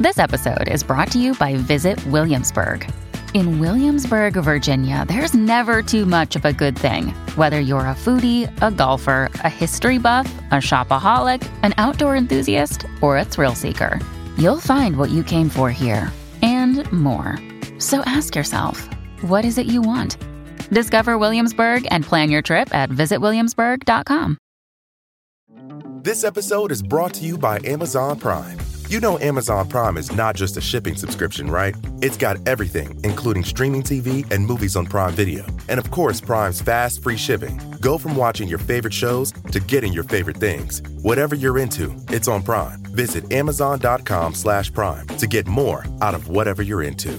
This episode is brought to you by Visit Williamsburg. In Williamsburg, Virginia, there's never too much of a good thing. Whether you're a foodie, a golfer, a history buff, a shopaholic, an outdoor enthusiast, or a thrill seeker, you'll find what you came for here and more. So ask yourself, what is it you want? Discover Williamsburg and plan your trip at visitwilliamsburg.com. This episode is brought to you by Amazon Prime. You know Amazon Prime is not just a shipping subscription, right? It's got everything, including streaming TV and movies on Prime Video. And of course, Prime's fast, free shipping. Go from watching your favorite shows to getting your favorite things. Whatever you're into, it's on Prime. Visit amazon.com/Prime to get more out of whatever you're into.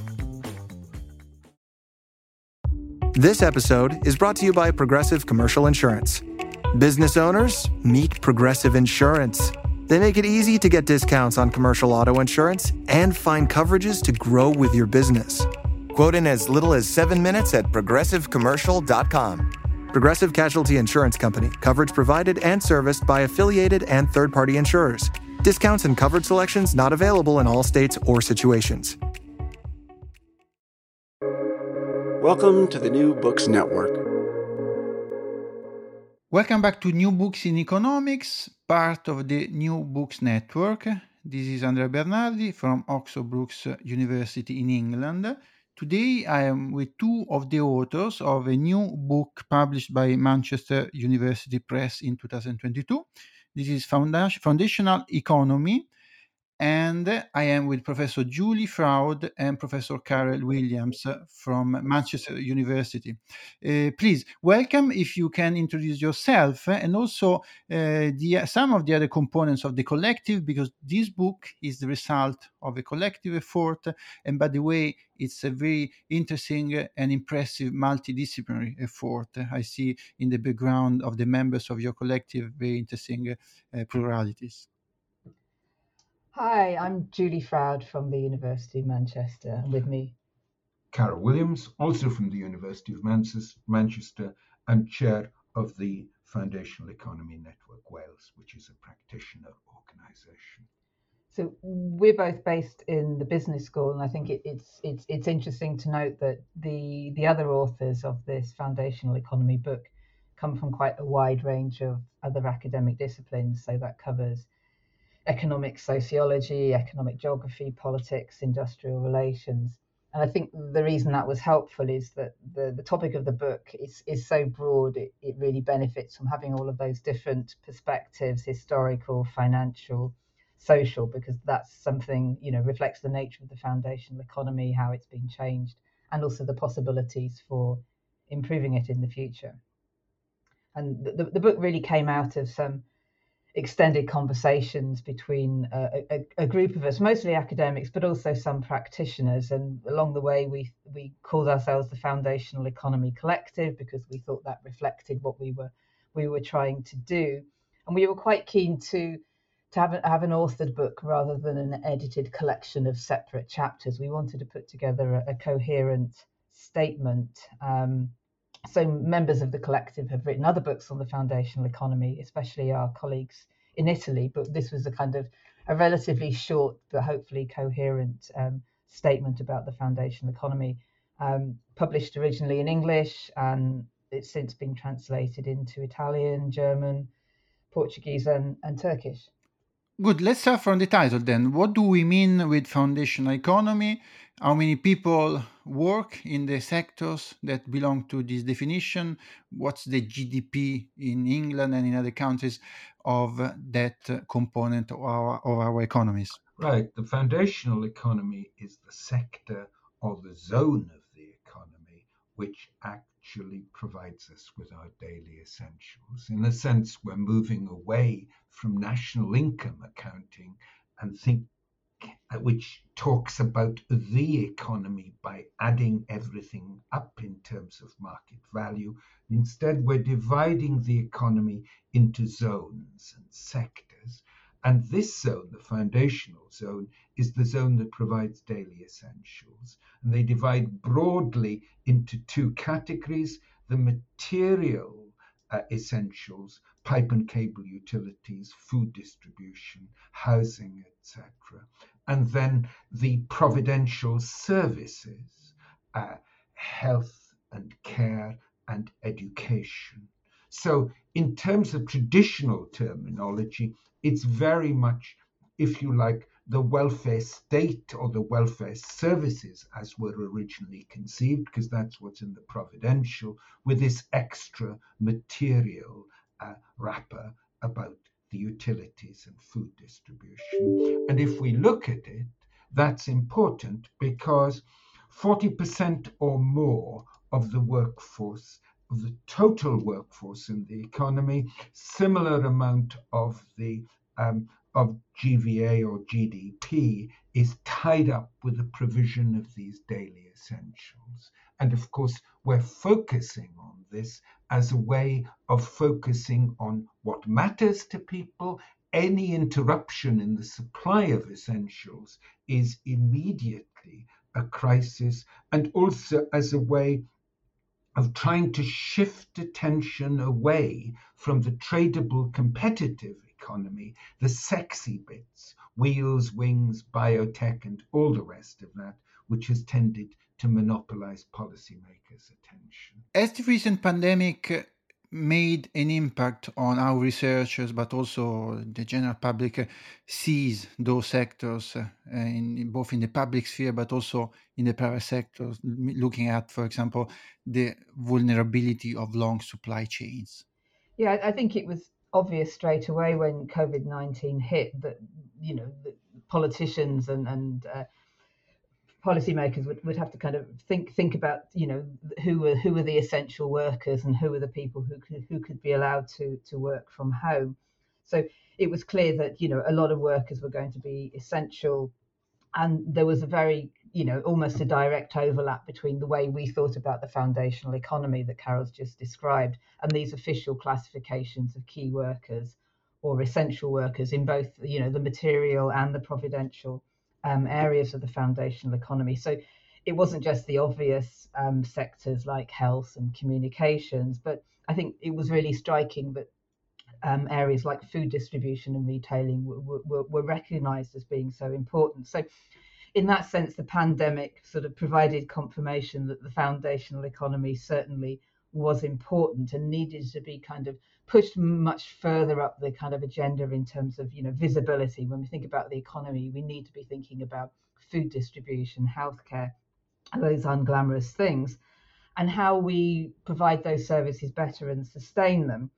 This episode is brought to you by Progressive Commercial Insurance. Business owners, meet Progressive Insurance. They make it easy to get discounts on commercial auto insurance and find coverages to grow with your business. Quote in as little as 7 minutes at progressivecommercial.com. Progressive Casualty Insurance Company. Coverage provided and serviced by affiliated and third-party insurers. Discounts and coverage selections not available in all states or situations. Welcome to the New Books Network. Welcome back to New Books in Economics, part of the New Books Network. This is Andrea Bernardi from Oxford Brookes University in England. Today I am with two of the authors of a new book published by Manchester University Press in 2022. This is Foundational Economy, and I am with Professor Julie Froude and Professor Karel Williams from Manchester University. Please, welcome. If you can introduce yourself and also some of the other components of the collective, because this book is the result of a collective effort. And by the way, it's a very interesting and impressive multidisciplinary effort. I see in the background of the members of your collective very interesting pluralities. Hi, I'm Julie Froude from the University of Manchester, and with me Karel Williams, also from the University of Manchester, and chair of the Foundational Economy Network Wales, which is a practitioner organisation. So we're both based in the business school, and I think it's interesting to note that the other authors of this Foundational Economy book come from quite a wide range of other academic disciplines. So that covers economic sociology, economic geography, politics, industrial relations. And I think the reason that was helpful is that the topic of the book is so broad, it really benefits from having all of those different perspectives, historical, financial, social, because that's something, reflects the nature of the foundational economy, how it's been changed, and also the possibilities for improving it in the future. And the book really came out of some extended conversations between a group of us, mostly academics, but also some practitioners. And along the way, we called ourselves the Foundational Economy Collective because we thought that reflected what we were trying to do. And we were quite keen to have an authored book rather than an edited collection of separate chapters. We wanted to put together a coherent statement. So members of the collective have written other books on the foundational economy, especially our colleagues in Italy, but this was a relatively short but hopefully coherent statement about the foundational economy, published originally in English, and it's since been translated into Italian, German, Portuguese and Turkish. Good. Let's start from the title then. What do we mean with foundational economy? How many people work in the sectors that belong to this definition? What's the GDP in England and in other countries of that component of our economies? Right. The foundational economy is the sector or the zone of the economy which actually provides us with our daily essentials. In a sense, we're moving away from national income accounting and which talks about the economy by adding everything up in terms of market value. Instead, we're dividing the economy into zones and sectors. And this zone, the foundational zone, is the zone that provides daily essentials. And they divide broadly into two categories: the material essentials, pipe and cable utilities, food distribution, housing, etc., and then the providential services, health and care and education. So in terms of traditional terminology, it's very much, if you like, the welfare state or the welfare services as were originally conceived, because that's what's in the providential, with this extra material wrapper about the utilities and food distribution. And if we look at it, that's important because 40% or more of the workforce, of the total workforce in the economy, similar amount of the of GVA or GDP is tied up with the provision of these daily essentials. And of course, we're focusing on this as a way of focusing on what matters to people. Any interruption in the supply of essentials is immediately a crisis, and also as a way of trying to shift attention away from the tradable competitive economy, the sexy bits, wheels, wings, biotech, and all the rest of that, which has tended to monopolize policymakers' attention. Has the recent pandemic made an impact on how researchers, but also the general public, sees those sectors, both in the public sphere, but also in the private sector, looking at, for example, the vulnerability of long supply chains? Yeah, I think it was obvious straight away when COVID-19 hit that, the politicians and policymakers would have to kind of think about, who were the essential workers and who were the people who could be allowed to work from home. So it was clear that, a lot of workers were going to be essential. And there was a very, almost a direct overlap between the way we thought about the foundational economy that Carol's just described and these official classifications of key workers or essential workers in both, the material and the providential areas of the foundational economy. So it wasn't just the obvious sectors like health and communications, but I think it was really striking that areas like food distribution and retailing were recognized as being so important. So in that sense, the pandemic sort of provided confirmation that the foundational economy certainly was important and needed to be kind of pushed much further up the kind of agenda in terms of, visibility. When we think about the economy, we need to be thinking about food distribution, healthcare, those unglamorous things, and how we provide those services better and sustain them.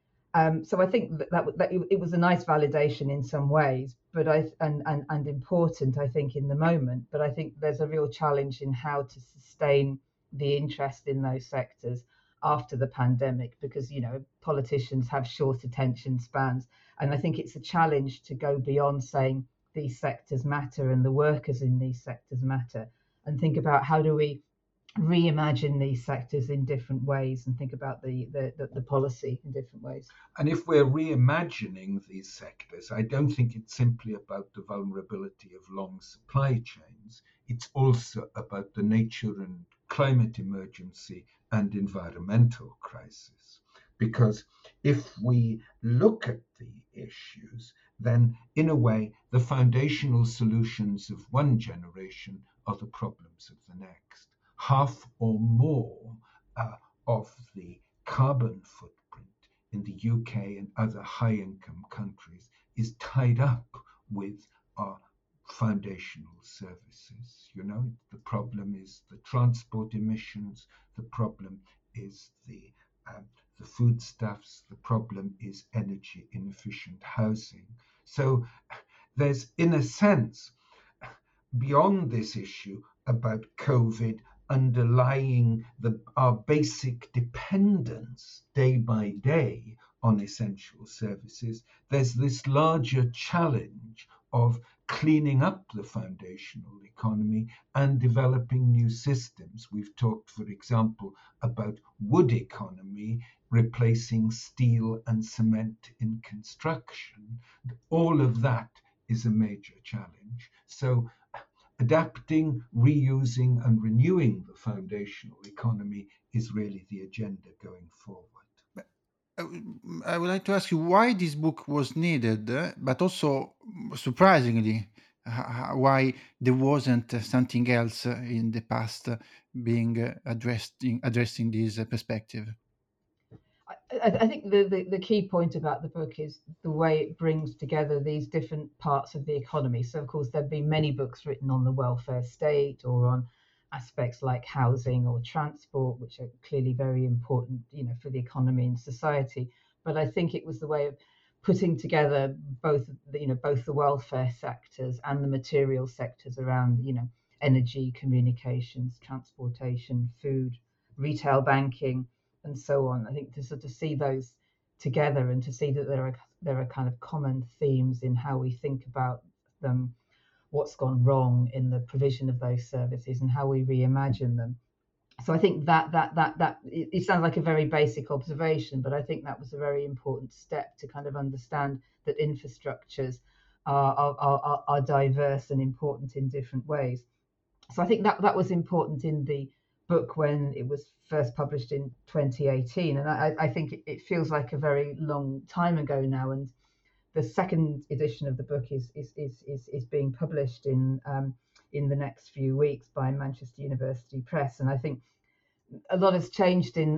So I think that it was a nice validation in some ways, but and important, I think, in the moment. But I think there's a real challenge in how to sustain the interest in those sectors after the pandemic, because politicians have short attention spans, and I think it's a challenge to go beyond saying these sectors matter and the workers in these sectors matter, and think about how do we reimagine these sectors in different ways and think about the policy in different ways. And if we're reimagining these sectors, I don't think it's simply about the vulnerability of long supply chains. It's also about the nature and climate emergency and environmental crisis. Because if we look at the issues, then in a way, the foundational solutions of one generation are the problems of the next. Half or more of the carbon footprint in the UK and other high-income countries is tied up with our foundational services. The problem is the transport emissions, the problem is the foodstuffs, the problem is energy inefficient housing. So there's, in a sense, beyond this issue about COVID, underlying our basic dependence day by day on essential services, there's this larger challenge of cleaning up the foundational economy and developing new systems. We've talked, for example, about wood economy replacing steel and cement in construction. All of that is a major challenge. So adapting, reusing, and renewing the foundational economy is really the agenda going forward. I would like to ask you why this book was needed, but also, surprisingly, why there wasn't something else in the past being addressing this perspective? I think the key point about the book is the way it brings together these different parts of the economy. So, of course, there've been many books written on the welfare state or on aspects like housing or transport, which are clearly very important, for the economy and society. But I think it was the way of putting together both the welfare sectors and the material sectors around, energy, communications, transportation, food, retail banking, and so on. I think to sort of see those together and to see that there are kind of common themes in how we think about them, what's gone wrong in the provision of those services, and how we reimagine them. So I think that it sounds like a very basic observation, but I think that was a very important step to kind of understand that infrastructures are diverse and important in different ways. So I think that was important in the book when it was first published in 2018, and I think it feels like a very long time ago now. And the second edition of the book is being published in the next few weeks by Manchester University Press, and I think a lot has changed in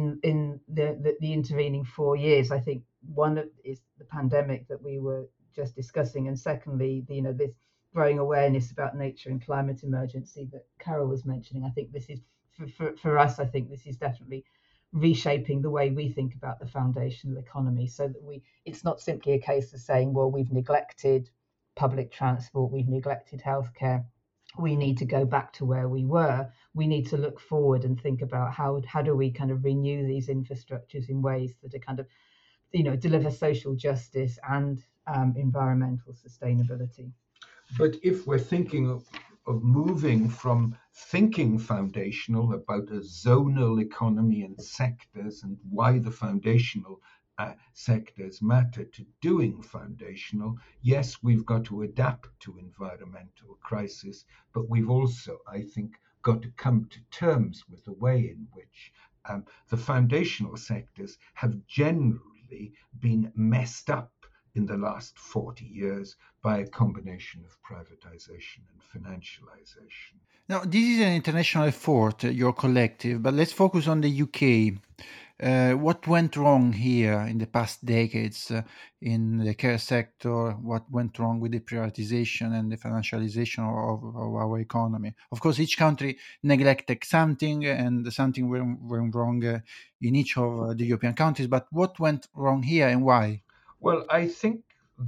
the intervening 4 years. I think one is the pandemic that we were just discussing, and secondly, this growing awareness about nature and climate emergency that Carol was mentioning. I think this is for us. I think this is definitely reshaping the way we think about the foundational economy, so that it's not simply a case of saying, well, we've neglected public transport, we've neglected healthcare, we need to go back to where we were. We need to look forward and think about how do we kind of renew these infrastructures in ways that are kind of, deliver social justice and environmental sustainability. But if we're thinking of moving from thinking foundational about a zonal economy and sectors and why the foundational sectors matter to doing foundational, yes, we've got to adapt to environmental crisis, but we've also, I think, got to come to terms with the way in which the foundational sectors have generally been messed up in the last 40 years by a combination of privatization and financialization. Now, this is an international effort, your collective, but let's focus on the UK. What went wrong here in the past decades in the care sector? What went wrong with the privatization and the financialization of our economy? Of course, each country neglected something, and something went wrong in each of the European countries. But what went wrong here and why? Well, I think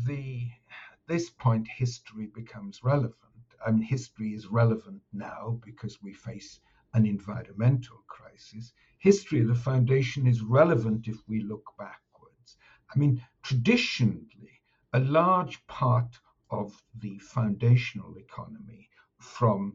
this point history becomes relevant. I mean, history is relevant now because we face an environmental crisis. History of the foundation is relevant if we look backwards. I mean, traditionally, a large part of the foundational economy, from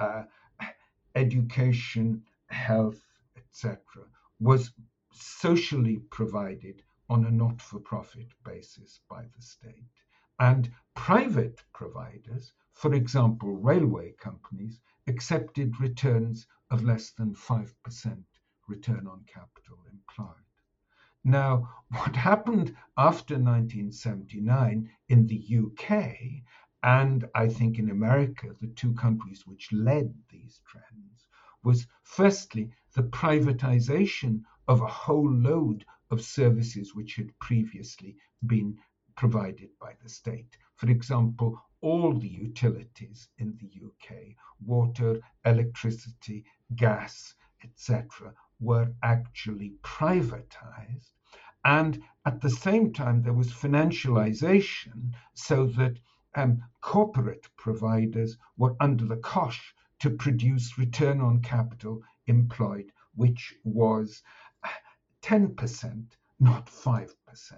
education, health, etc., was socially provided on a not-for-profit basis by the state. And private providers, for example, railway companies, accepted returns of less than 5% return on capital employed. Now, what happened after 1979 in the UK, and I think in America, the two countries which led these trends, was firstly the privatization of a whole load of services which had previously been provided by the state. For example, all the utilities in the UK, water, electricity, gas, etc., were actually privatized. And at the same time, there was financialization, so that corporate providers were under the cosh to produce return on capital employed, which was 10%, not 5%.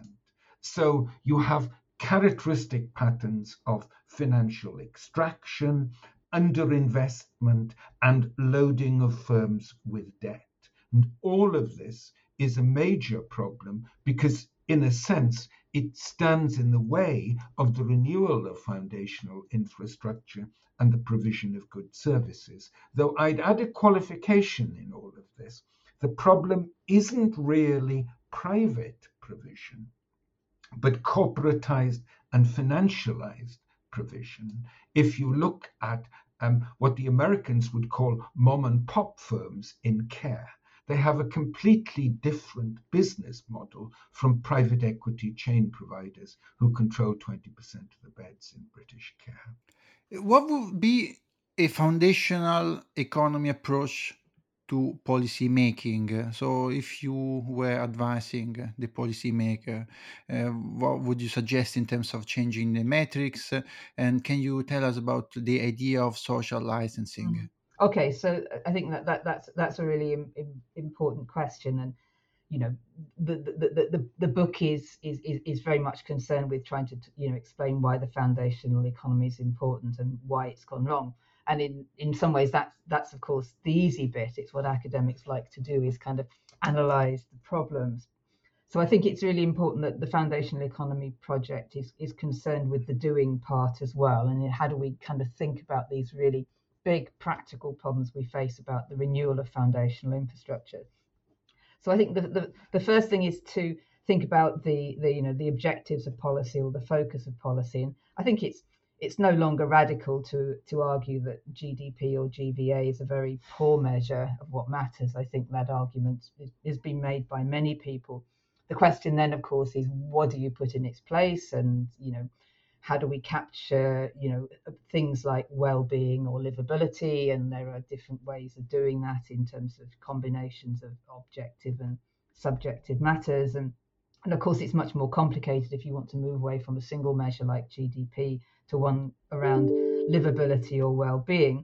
So you have characteristic patterns of financial extraction, underinvestment, and loading of firms with debt. And all of this is a major problem because, in a sense, it stands in the way of the renewal of foundational infrastructure and the provision of good services. Though I'd add a qualification in all of this. The problem isn't really private provision, but corporatized and financialized provision. If you look at what the Americans would call mom and pop firms in care, they have a completely different business model from private equity chain providers who control 20% of the beds in British care. What would be a foundational economy approach to policy making? So, if you were advising the policymaker, what would you suggest in terms of changing the metrics? And can you tell us about the idea of social licensing? Okay, so I think that's a really important question, and you know, the book is very much concerned with trying to explain why the foundational economy is important and why it's gone wrong. And in some ways that's of course the easy bit. It's what academics like to do, is kind of analyze the problems. So I think it's really important that the foundational economy project is concerned with the doing part as well, and how do we kind of think about these really big practical problems we face about the renewal of foundational infrastructure. So I think the first thing is to think about the objectives of policy, or the focus of policy. And I think it's no longer radical to argue that GDP or GVA is a very poor measure of what matters. I think that argument is being made by many people. The question then, of course, is what do you put in its place, and how do we capture things like well-being or livability? And there are different ways of doing that in terms of combinations of objective and subjective matters. And of course, it's much more complicated if you want to move away from a single measure like GDP to one around livability or well-being.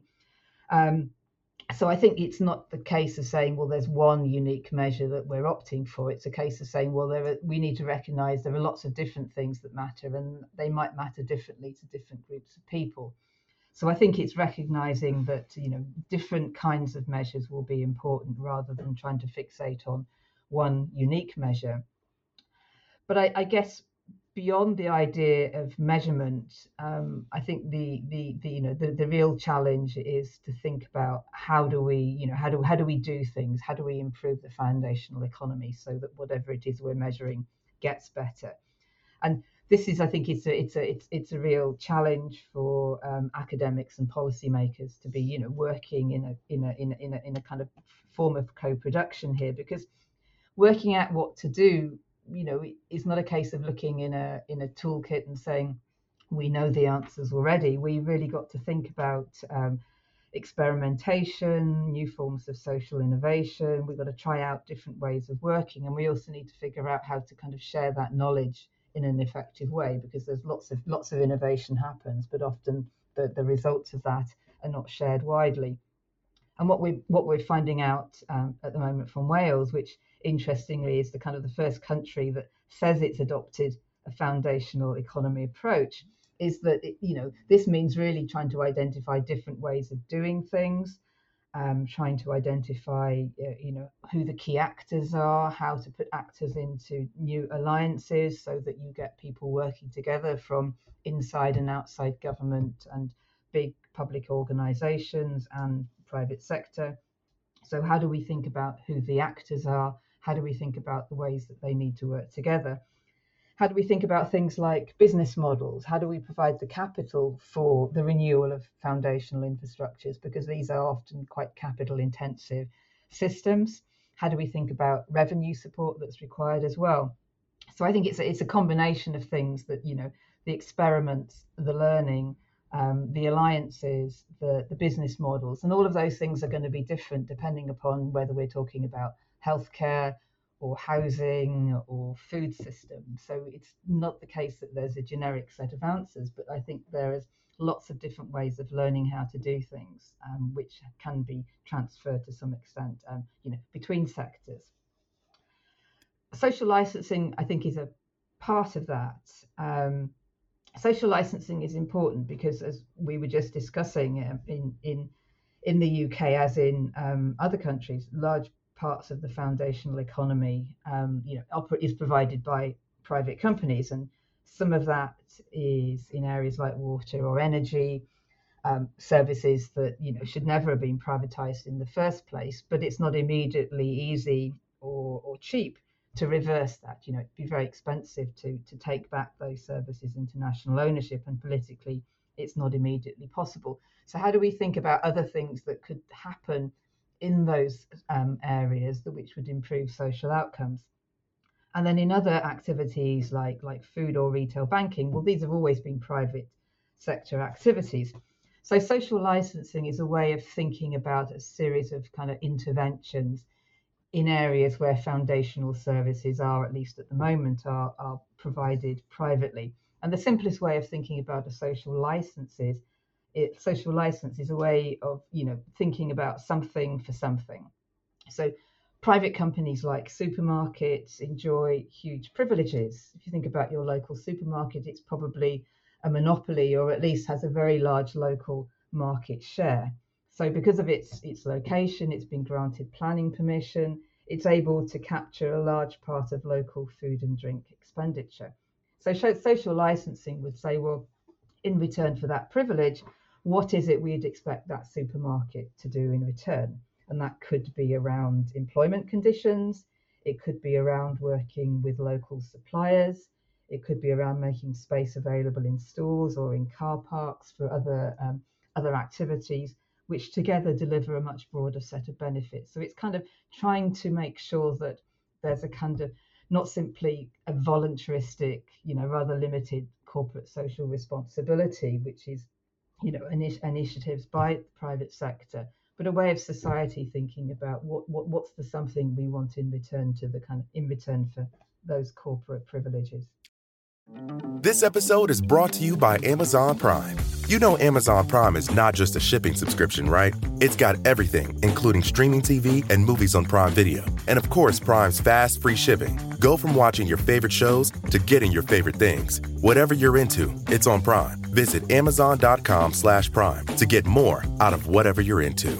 So I think it's not the case of saying, well, there's one unique measure that we're opting for. It's a case of saying, well, we need to recognize there are lots of different things that matter, and they might matter differently to different groups of people. So I think it's recognizing that different kinds of measures will be important, rather than trying to fixate on one unique measure. But I guess beyond the idea of measurement, I think the real challenge is to think about how do we do things, how do we improve the foundational economy so that whatever it is we're measuring gets better. And this is, I think, it's a real challenge for academics and policymakers to be working in a kind of form of co-production here, because working out what to do it's not a case of looking in a toolkit and saying we know the answers already. We really got to think about experimentation, new forms of social innovation. We've got to try out different ways of working, and we also need to figure out how to kind of share that knowledge in an effective way, because there's lots of innovation happens, but often the results of that are not shared widely. And what we're finding out at the moment from Wales, which interestingly is the first country that says it's adopted a foundational economy approach, is that this means really trying to identify different ways of doing things, trying to identify who the key actors are, how to put actors into new alliances so that you get people working together from inside and outside government and big public organizations and private sector. So how do we think about who the actors are? How do we think about the ways that they need to work together? How do we think about things like business models? How do we provide the capital for the renewal of foundational infrastructures? Because these are often quite capital intensive systems. How do we think about revenue support that's required as well? So I think it's a combination of things that, the experiments, the learning, the alliances, the business models, and all of those things are going to be different depending upon whether we're talking about healthcare or housing or food systems. So it's not the case that there's a generic set of answers, but I think there is lots of different ways of learning how to do things, which can be transferred to some extent, between sectors. Social licensing, I think, is a part of that. Social licensing is important because, as we were just discussing, in the UK, as in other countries, large parts of the foundational economy, is provided by private companies, and some of that is in areas like water or energy, services that should never have been privatized in the first place. But it's not immediately easy or cheap to reverse that. It'd be very expensive to take back those services into national ownership, and politically it's not immediately possible. So how do we think about other things that could happen in those areas which would improve social outcomes? And then in other activities like food or retail banking, well, these have always been private sector activities. So social licensing is a way of thinking about a series of kind of interventions in areas where foundational services are, at least at the moment, are provided privately. And the simplest way of thinking about a social license is a way of thinking about something for something. So private companies like supermarkets enjoy huge privileges. If you think about your local supermarket, it's probably a monopoly, or at least has a very large local market share. So because of its location, it's been granted planning permission, it's able to capture a large part of local food and drink expenditure. So social licensing would say, well, in return for that privilege, what is it we'd expect that supermarket to do in return? And that could be around employment conditions, it could be around working with local suppliers, it could be around making space available in stores or in car parks for other activities, which together deliver a much broader set of benefits. So it's kind of trying to make sure that there's a kind of not simply a voluntaristic, rather limited corporate social responsibility, which is, initiatives by the private sector, but a way of society thinking about what's the something we want in return for those corporate privileges. This episode is brought to you by Amazon Prime. You know Amazon Prime is not just a shipping subscription, right? It's got everything, including streaming TV and movies on Prime Video. And of course, Prime's fast, free shipping. Go from watching your favorite shows to getting your favorite things. Whatever you're into, it's on Prime. Visit Amazon.com/Prime to get more out of whatever you're into.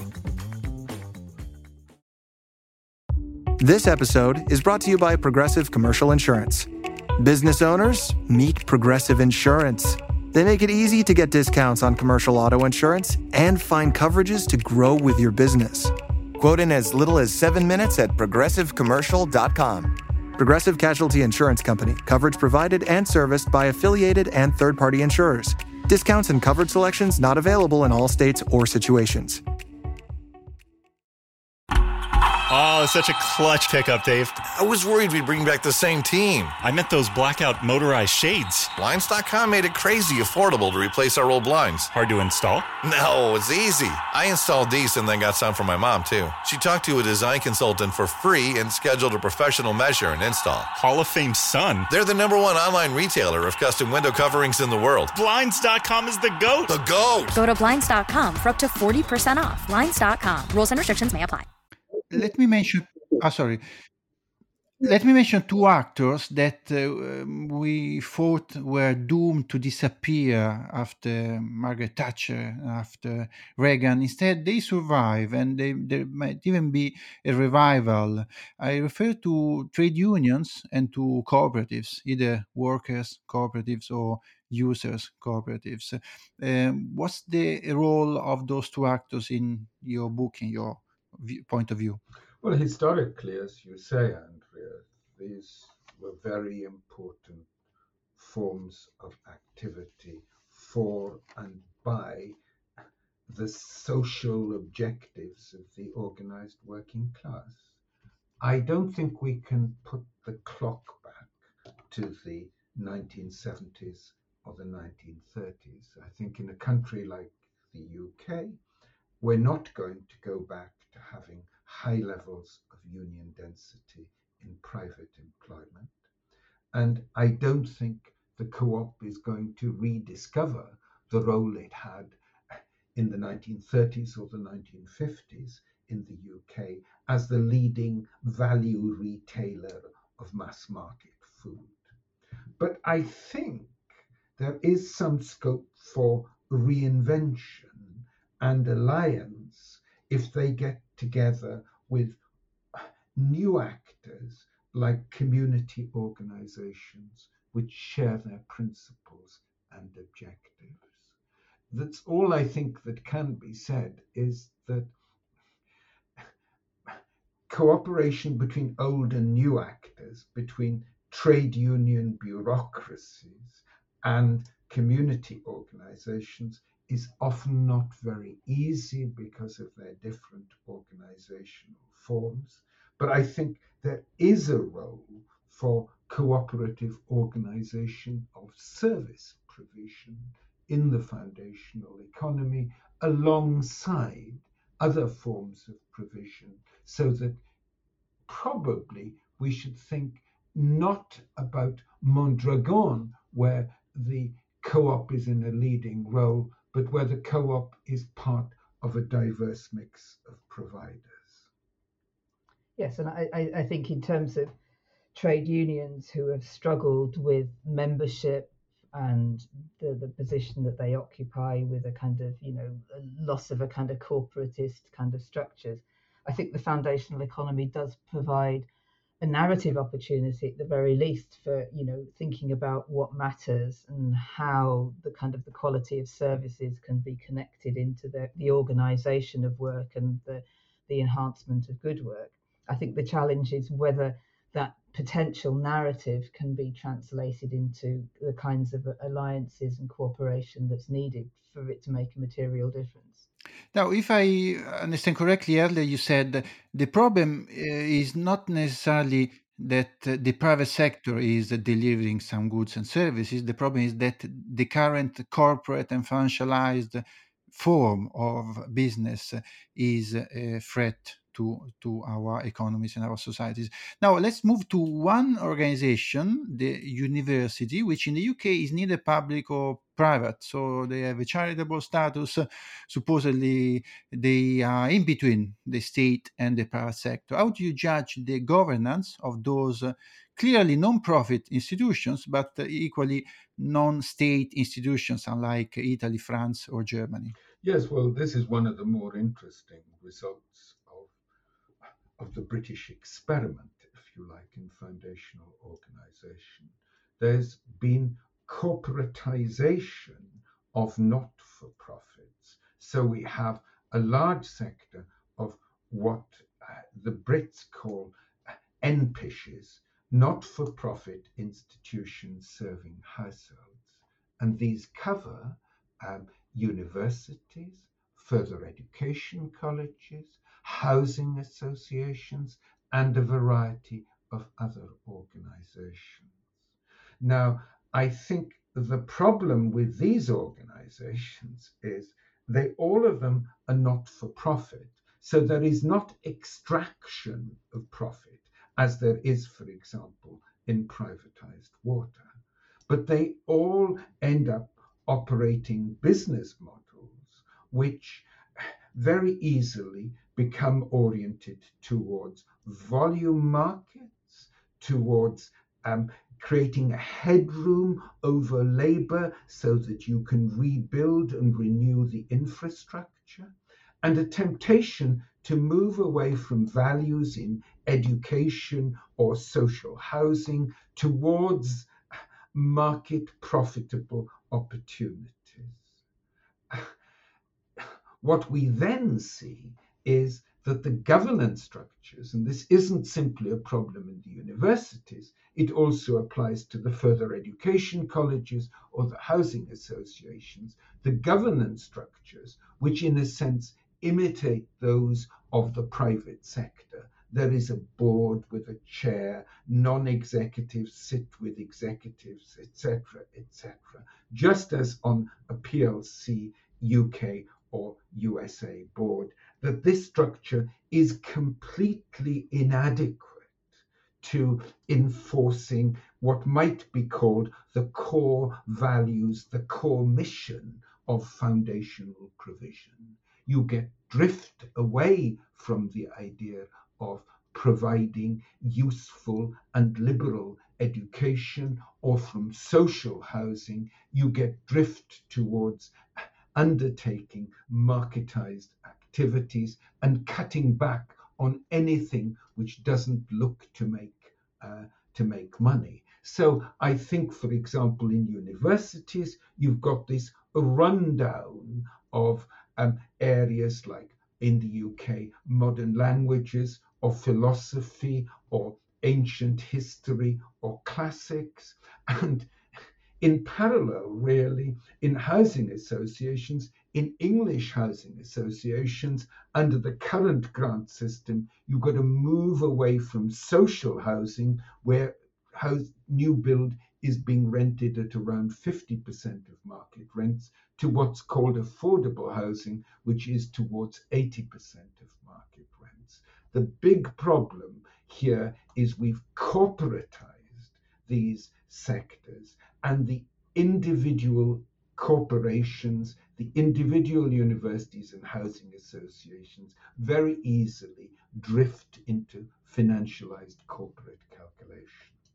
This episode is brought to you by Progressive Commercial Insurance. Business owners, meet Progressive Insurance. They make it easy to get discounts on commercial auto insurance and find coverages to grow with your business. Quote in as little as 7 minutes at progressivecommercial.com. Progressive Casualty Insurance Company. Coverage provided and serviced by affiliated and third-party insurers. Discounts and coverage selections not available in all states or situations. Oh, it's such a clutch pickup, Dave. I was worried we'd bring back the same team. I meant those blackout motorized shades. Blinds.com made it crazy affordable to replace our old blinds. Hard to install? No, it's easy. I installed these and then got some for my mom, too. She talked to a design consultant for free and scheduled a professional measure and install. Hall of Fame son. They're the #1 online retailer of custom window coverings in the world. Blinds.com is the GOAT. The GOAT! Go to Blinds.com for up to 40% off. Blinds.com. Rules and restrictions may apply. Let me mention two actors that we thought were doomed to disappear after Margaret Thatcher, after Reagan. Instead, they survive, and there might even be a revival. I refer to trade unions and to cooperatives, either workers' cooperatives or users' cooperatives. What's the role of those two actors in your book, in your point of view? Well, historically, as you say, Andrea, these were very important forms of activity for and by the social objectives of the organized working class. I don't think we can put the clock back to the 1970s or the 1930s. I think in a country like the UK, we're not going to go back to having high levels of union density in private employment. And I don't think the co-op is going to rediscover the role it had in the 1930s or the 1950s in the UK as the leading value retailer of mass market food. But I think there is some scope for reinvention and alliance if they get together with new actors like community organizations which share their principles and objectives. That's all I think that can be said, is that cooperation between old and new actors, between trade union bureaucracies and community organizations is often not very easy because of their different organizational forms. But I think there is a role for cooperative organization of service provision in the foundational economy alongside other forms of provision, so that probably we should think not about Mondragon, where the co-op is in a leading role, but where the co-op is part of a diverse mix of providers. Yes, and I think in terms of trade unions who have struggled with membership and the position that they occupy with a kind of, a loss of a kind of corporatist kind of structures, I think the foundational economy does provide a narrative opportunity at the very least for, thinking about what matters and how the kind of the quality of services can be connected into the organization of work and the enhancement of good work. I think the challenge is whether that potential narrative can be translated into the kinds of alliances and cooperation that's needed for it to make a material difference. Now, if I understand correctly, earlier you said the problem is not necessarily that the private sector is delivering some goods and services. The problem is that the current corporate and financialized form of business is a threat to our economies and our societies. Now, let's move to one organization, the university, which in the UK is neither public or private. So they have a charitable status. Supposedly, they are in between the state and the private sector. How do you judge the governance of those clearly non-profit institutions, but equally non-state institutions, unlike Italy, France, or Germany? Yes, well, this is one of the more interesting results of the British experiment, if you like, in foundational organization. There's been corporatization of not-for-profits. So we have a large sector of what the Brits call NPISHs, not-for-profit institutions serving households. And these cover universities, further education colleges, housing associations, and a variety of other organizations. Now, I think the problem with these organizations is they all of them are not for profit. So there is not extraction of profit as there is, for example, in privatized water. But they all end up operating business models which very easily become oriented towards volume markets, towards creating a headroom over labor so that you can rebuild and renew the infrastructure, and a temptation to move away from values in education or social housing towards market profitable opportunities. What we then see is that the governance structures, and this isn't simply a problem in the universities, it also applies to the further education colleges or the housing associations, the governance structures, which in a sense imitate those of the private sector. There is a board with a chair, non-executives sit with executives, etc., etc., just as on a PLC UK or USA board, that this structure is completely inadequate to enforcing what might be called the core values, the core mission of foundational provision. You get drift away from the idea of providing useful and liberal education or from social housing. You get drift towards undertaking marketized activities and cutting back on anything which doesn't look to make money. So I think, for example, in universities, you've got this rundown of areas like in the UK, modern languages or philosophy or ancient history or classics. And In parallel, really, in housing associations, in English housing associations, under the current grant system, you've got to move away from social housing, where new build is being rented at around 50% of market rents, to what's called affordable housing, which is towards 80% of market rents. The big problem here is we've corporatized these sectors, and the individual corporations, the individual universities and housing associations very easily drift into financialized corporate calculation.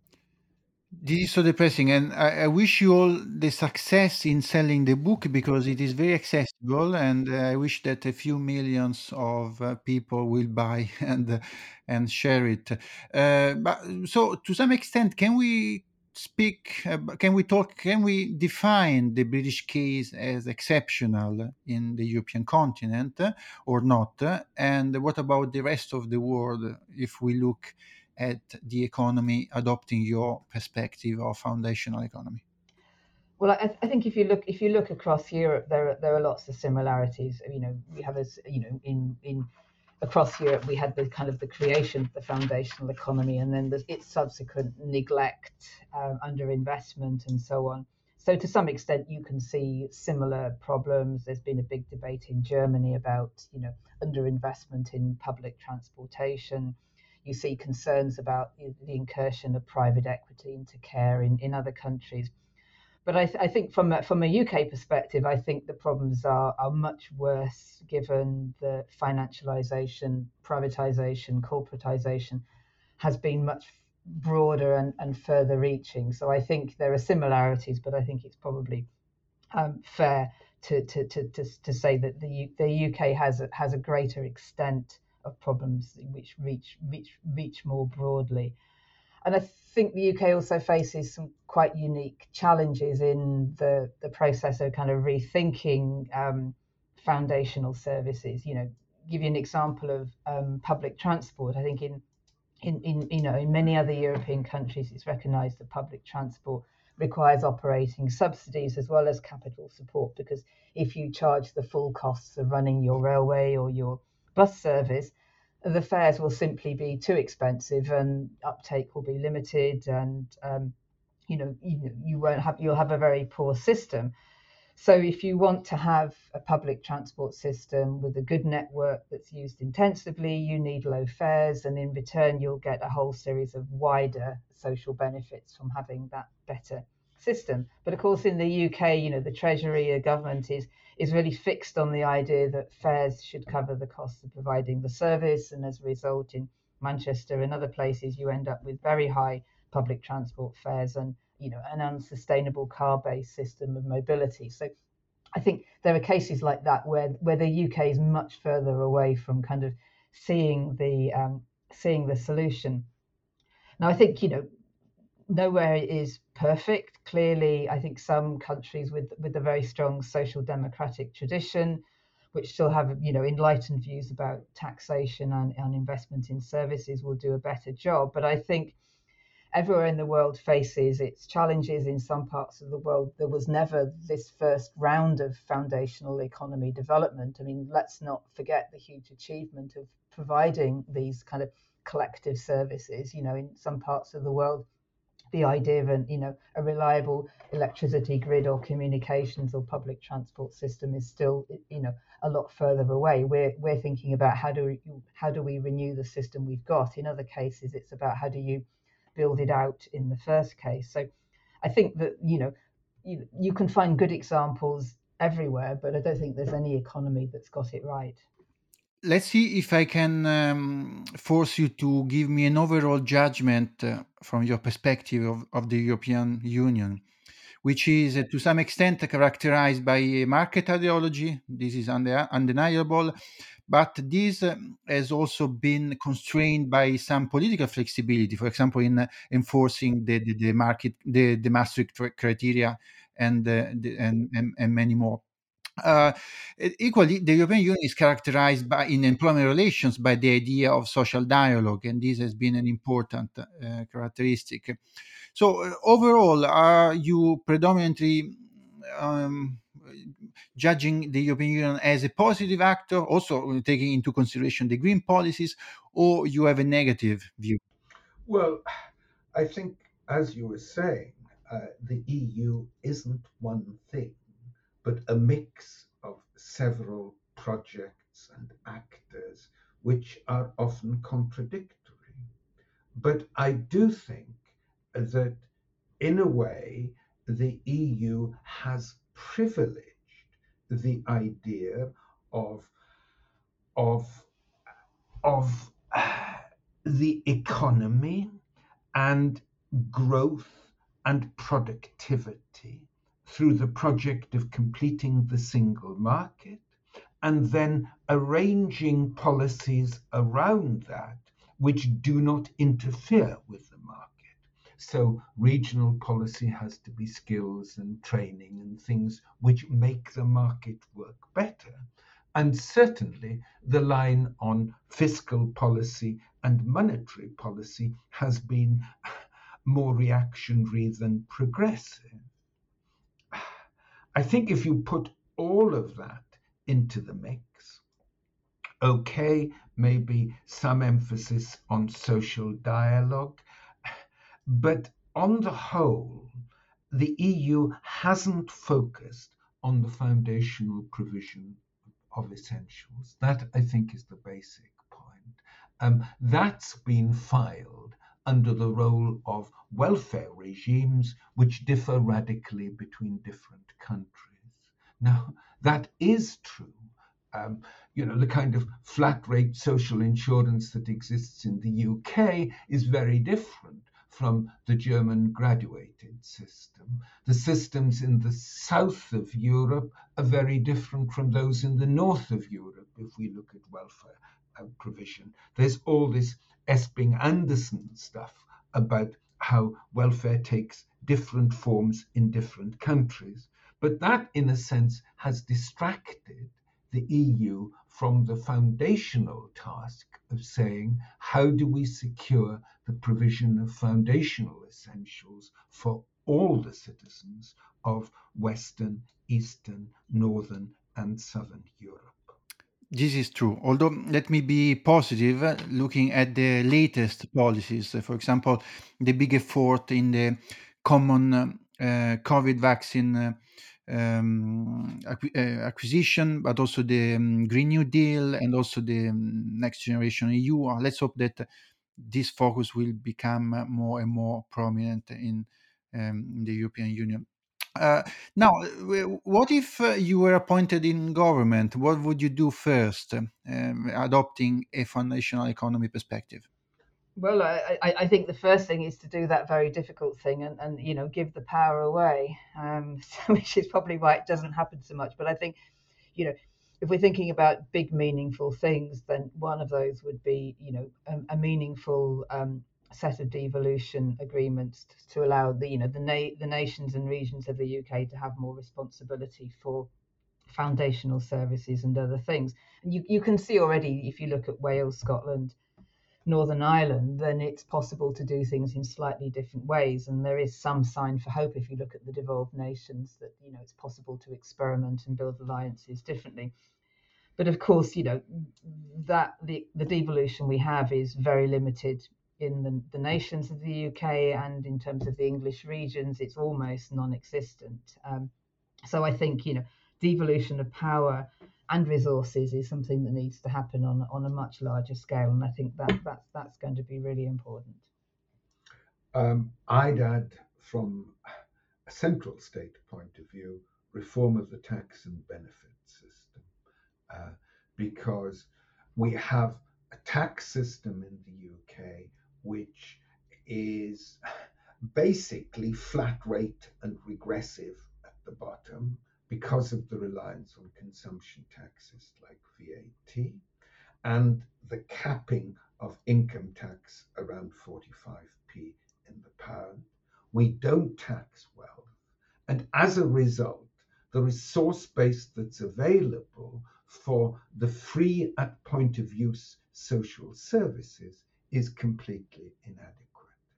This is so depressing, and I wish you all the success in selling the book, because it is very accessible, and I wish that a few millions of people will buy and share it. But so, to some extent, can we speak? Can we talk? Can we define the British case as exceptional in the European continent, or not? And what about the rest of the world, if we look at the economy adopting your perspective of foundational economy? Well, I think if you look across Europe, there are lots of similarities. We have in across Europe we had the kind of the creation of the foundational economy, and then its subsequent neglect, underinvestment, and so on. So to some extent, you can see similar problems. There's been a big debate in Germany about underinvestment in public transportation. You see concerns about the incursion of private equity into care in other countries. But I think from a UK perspective, I think the problems are much worse, given the financialization, privatization, corporatization has been much broader and further reaching. So I think there are similarities, but I think it's probably fair to say that the UK has a greater extent of problems which reach more broadly. And I think the UK also faces some quite unique challenges in the process of kind of rethinking foundational services. Give you an example of public transport. I think in many other European countries, it's recognised that public transport requires operating subsidies as well as capital support, because if you charge the full costs of running your railway or your bus service, the fares will simply be too expensive and uptake will be limited, and you'll have a very poor system. So if you want to have a public transport system with a good network that's used intensively, you need low fares, and in return you'll get a whole series of wider social benefits from having that better system. But of course in the UK, the Treasury, the government is really fixed on the idea that fares should cover the cost of providing the service, and as a result in Manchester and other places you end up with very high public transport fares and an unsustainable car-based system of mobility. So I think there are cases like that where the UK is much further away from kind of seeing the solution. Now I think nowhere is perfect. Clearly, I think some countries with a very strong social democratic tradition, which still have enlightened views about taxation and investment in services, will do a better job. But I think everywhere in the world faces its challenges. In some parts of the world, there was never this first round of foundational economy development. I mean, let's not forget the huge achievement of providing these kind of collective services. In some parts of the world, the idea of a reliable electricity grid or communications or public transport system is still a lot further away. We're thinking about how do we renew the system we've got. In other cases, it's about how do you build it out in the first case. So I think that you can find good examples everywhere, but I don't think there's any economy that's got it right. Let's see if I can force you to give me an overall judgment from your perspective of the European Union, which is to some extent characterized by a market ideology. This is undeniable, but this has also been constrained by some political flexibility, for example, in enforcing the Maastricht criteria and many more. Equally, the European Union is characterized in employment relations by the idea of social dialogue, and this has been an important characteristic. So overall, are you predominantly um, judging the European Union as a positive actor, also taking into consideration the green policies, or you have a negative view? Well, I think, as you were saying, the EU isn't one thing, but a mix of several projects and actors which are often contradictory. But I do think that, in a way, the EU has privileged the idea of of of the economy and growth and productivity through the project of completing the single market and then arranging policies around that which do not interfere with the market. So regional policy has to be skills and training and things which make the market work better. And certainly the line on fiscal policy and monetary policy has been more reactionary than progressive. I think if you put all of that into the mix, okay, maybe some emphasis on social dialogue, but on the whole, the EU hasn't focused on the foundational provision of essentials. That, I think, is the basic point. That's been filed under the role of welfare regimes which differ radically between different countries. Now, that is true. The kind of flat rate social insurance that exists in the UK is very different from the German graduated system. The systems in the south of Europe are very different from those in the north of Europe, if we look at welfare provision. There's all this Esping-Andersen stuff about how welfare takes different forms in different countries. But that, in a sense, has distracted the EU from the foundational task of saying, how do we secure the provision of foundational essentials for all the citizens of Western, Eastern, Northern, and Southern Europe? This is true. Although, let me be positive, looking at the latest policies, for example, the big effort in the common COVID vaccine acquisition, but also the Green New Deal and also the Next Generation EU. Let's hope that this focus will become more and more prominent in the European Union. Now, what if you were appointed in government? What would you do first, adopting a foundational economy perspective? Well, I think the first thing is to do that very difficult thing and give the power away, which is probably why it doesn't happen so much. But I think, if we're thinking about big, meaningful things, then one of those would be, a meaningful set of devolution agreements to allow the nations and regions of the UK to have more responsibility for foundational services and other things. And you can see already, if you look at Wales, Scotland, Northern Ireland, then it's possible to do things in slightly different ways. And there is some sign for hope if you look at the devolved nations that, it's possible to experiment and build alliances differently. But of course, that the devolution we have is very limited in the nations of the UK, and in terms of the English regions, it's almost non-existent. So I think, devolution of power and resources is something that needs to happen on a much larger scale, and I think that's going to be really important. I'd add, from a central state point of view, reform of the tax and benefit system, because we have a tax system in the UK which is basically flat rate and regressive at the bottom, because of the reliance on consumption taxes like VAT, and the capping of income tax around 45p in the pound. We don't tax wealth, and as a result, the resource base that's available for the free at point of use social services is completely inadequate.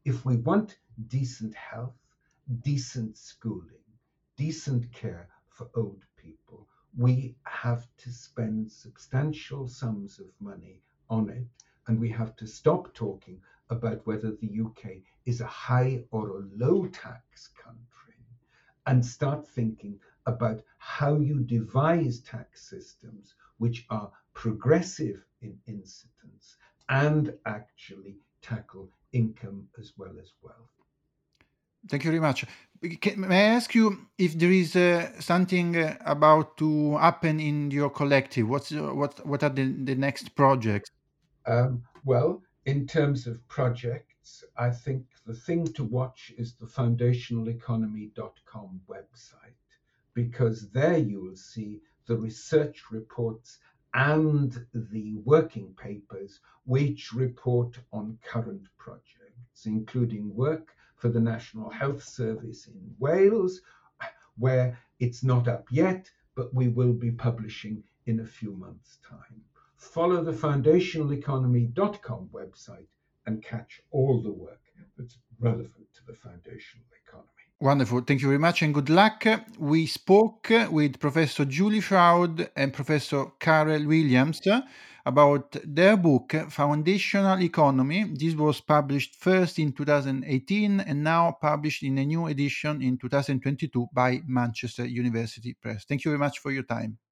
if we want decent health, decent schooling, decent care for old people, we have to spend substantial sums of money on it, and we have to stop talking about whether the UK is a high or a low tax country and start thinking about how you devise tax systems which are progressive in incidence and actually tackle income as well as wealth. Thank you very much. May I ask you if there is something about to happen in your collective? What are the next projects? Well, in terms of projects, I think the thing to watch is the foundationaleconomy.com website, because there you will see the research reports and the working papers which report on current projects, including work for the National Health Service in Wales, where it's not up yet, but we will be publishing in a few months' time. Follow the foundationaleconomy.com website and catch all the work that's relevant to the foundational economy. Wonderful. Thank you very much and good luck. We spoke with Professor Julie Froud and Professor Karel Williams about their book, Foundational Economy. This was published first in 2018 and now published in a new edition in 2022 by Manchester University Press. Thank you very much for your time.